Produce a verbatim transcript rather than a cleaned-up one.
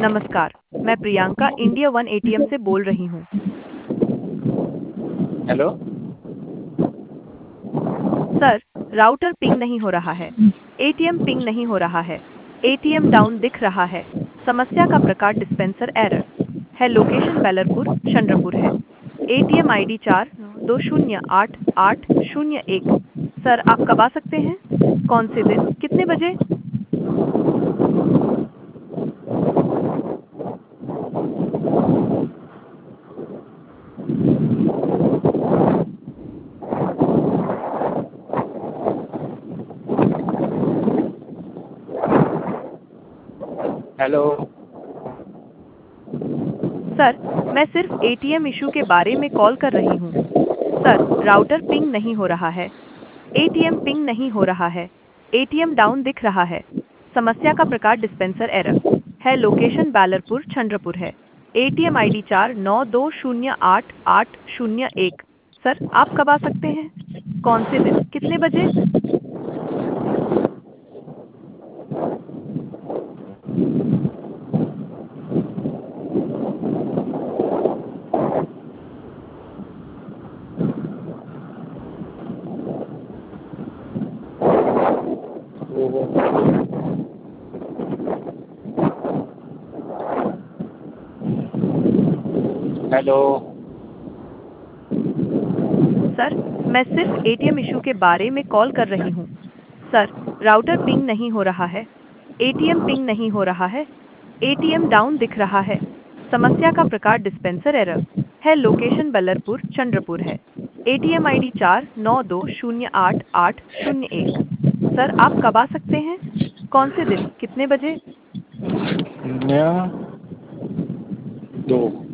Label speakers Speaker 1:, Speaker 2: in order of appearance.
Speaker 1: नमस्कार, मैं Priyanka India one ATM से बोल रही हूँ।
Speaker 2: हेलो।
Speaker 1: सर, राउटर पिंग नहीं हो रहा है। एटीएम पिंग नहीं हो रहा है। एटीएम डाउन दिख रहा है। समस्या का प्रकार डिस्पेंसर एरर है। लोकेशन बैलरपुर, चंद्रपुर है। एटीएम आईडी चार दो शून्य आठ आठ शून्य एक। सर, आप कब आ सकते हैं? कौन से दिन, कितने बजे?
Speaker 2: हेलो।
Speaker 1: सर, मैं सिर्फ एटीएम इशू के बारे में कॉल कर रही हूँ। सर, राउटर पिंग नहीं हो रहा है। एटीएम पिंग नहीं हो रहा है। एटीएम डाउन दिख रहा है। समस्या का प्रकार डिस्पेंसर एरर है। लोकेशन बैलरपुर, चंद्रपुर है। एटीएम आईडी चार नौ दो शून्य आठ आठ शून्य एक। सर, आप कब आ सकते हैं? कौन से दिन, कितने बजे?
Speaker 2: हेलो।
Speaker 1: सर, मैं सिर्फ एटीएम इशू के बारे में कॉल कर रही हूँ। सर, राउटर पिंग नहीं हो रहा है। एटीएम पिंग नहीं हो रहा है। एटीएम डाउन दिख रहा है। समस्या का प्रकार डिस्पेंसर एरर है। लोकेशन बल्लरपुर, चंद्रपुर है। एटीएम आईडी चार नौ दो शून्य आठ आठ शून्य एक। सर, आप कब आ सकते हैं? कौन से दिन, कितने बजे?
Speaker 2: शून्य दो